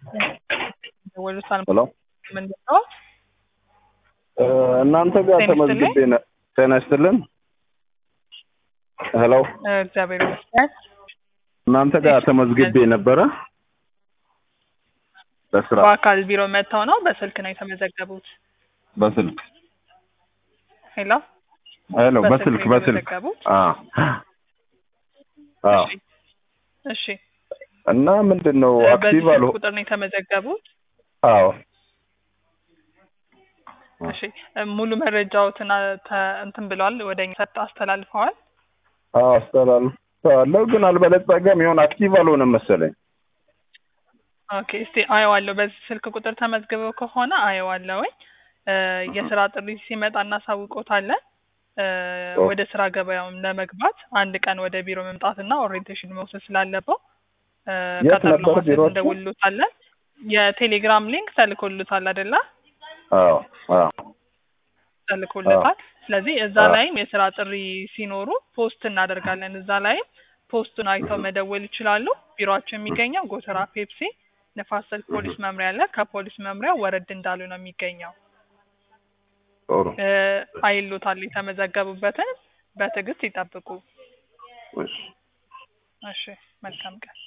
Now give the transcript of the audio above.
ደወሉታል ሄሎ ምንድን ነው? እናንተ ጋር ተመዝግቤ ነው። ጤና ይስጥልን። ሄሎ እግዚአብሔር ይመስገን። እናንተ ጋር ተመዝግቤ ነበረ በስራ። በአካል ቢሮ መጥተው ነው በስልክ ነው የተመዘገቡት? በስልክ ሄሎ ሄሎ በስልክ አዎ እሺ እና ምንድነው አክቲቭ አሉ ቁጥር ነው የተመዘገቡት? አዎ እሺ ሙሉ መረጃዎትን እንትን ብለዋል ወደኛ አስተላልፈዋል? አዎ አስተላልፈዋል ግን አልበለጸገም ይሆን አክቲቭ አልሆነም መሰለኝ። ኦኬ እስቲ አየዋለሁ። በዚህ ስልክ ቁጥር ተመዝግበው ከሆነ አየዋለሁ። የስራ ጥሪ ሲመጣ እናሳውቆታለን። ወደ ስራ ገበያውን ለመግባት አንድ ቀን ወደ ቢሮ መምጣትና ኦሪየንቴሽን መውሰድ ስላለበው ቀጠሮ ለማስያዝ እንደውልሎታለን። የቴሌግራም ሊንክ ተልኮልታል አይደለ? አዎ ተልኮልታል። ስለዚህ እዛ ላይም የስራ ጥሪ ሲኖሩ ፖስት እናደርጋለን። እዛ ላይም ፖስቱን አይተው መደወል ይችላሉ። ቢሮአቸው የሚገኘው ጎተራ ፔፕሲ ንፋስ ስልክ ፖሊስ መምሪያ አለ። ከፖሊስ መምሪያ ወረድ እንዳሉ ነው የሚገኘው። አይሎታል የተመዘገቡበትን በትዕግስት ይጠብቁ። እሺ መልካም ቀን።